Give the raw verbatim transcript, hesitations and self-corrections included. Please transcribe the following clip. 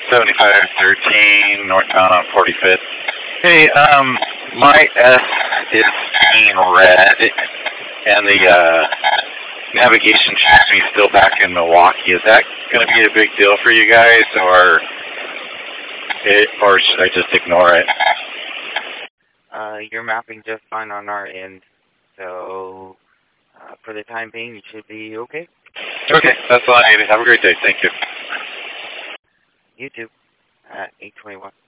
seventy-five thirteen, northbound on forty-fifth. Hey, um, my S is being red, and the uh, navigation shows me still back in Milwaukee. Is that going to be a big deal for you guys, or it, or should I just ignore it? Uh, you're mapping just fine on our end, so uh, for the time being, you should be okay. Okay, that's all I needed. Have a great day. Thank you. You too. At eight twenty-one.